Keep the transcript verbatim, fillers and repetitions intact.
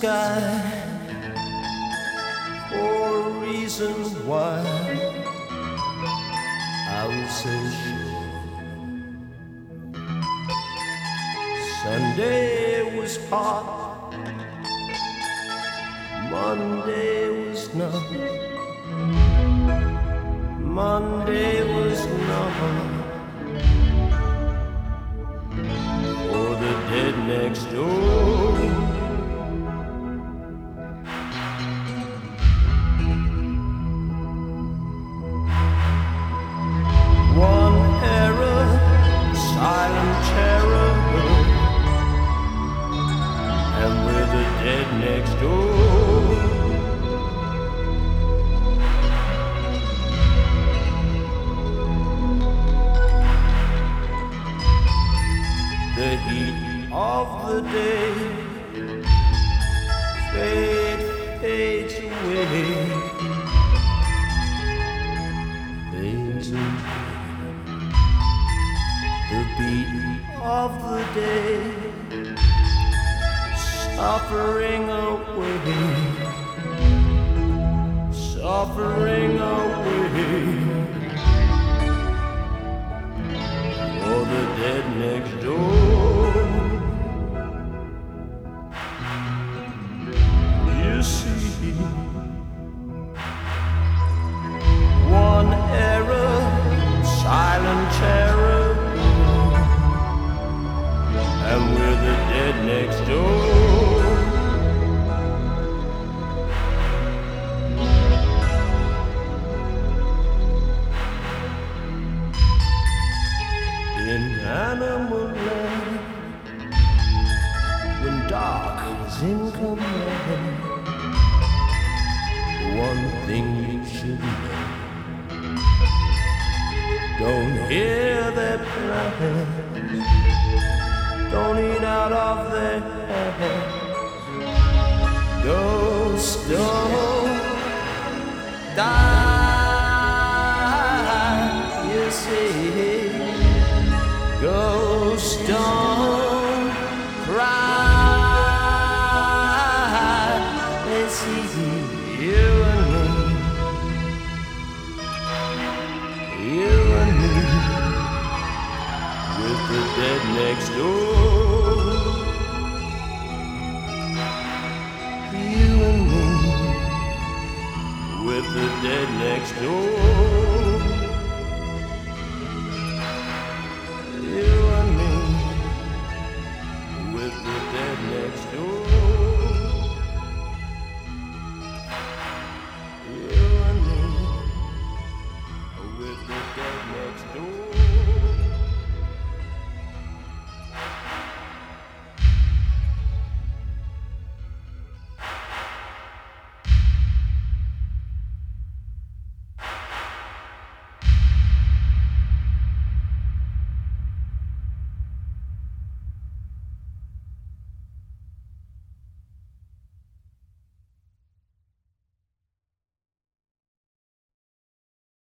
sky for a reason why I was so sure. Sunday was hot, Monday was not, Monday was not. For the dead next door, one error, silent terror, and we're the dead next door. The heat of the day fade, fades away, fades away. The beat of the day suffering away, suffering away. For the dead next door. You see, one error, silent terror, and we're the dead next door. In animal land, when dark is in command, one thing you should know: don't hear their plans, don't eat out of their hands. Ghosts don't die, you see. Ghosts don't cry. They see you and me, you and me, with the dead next door. You and me, with the dead next door.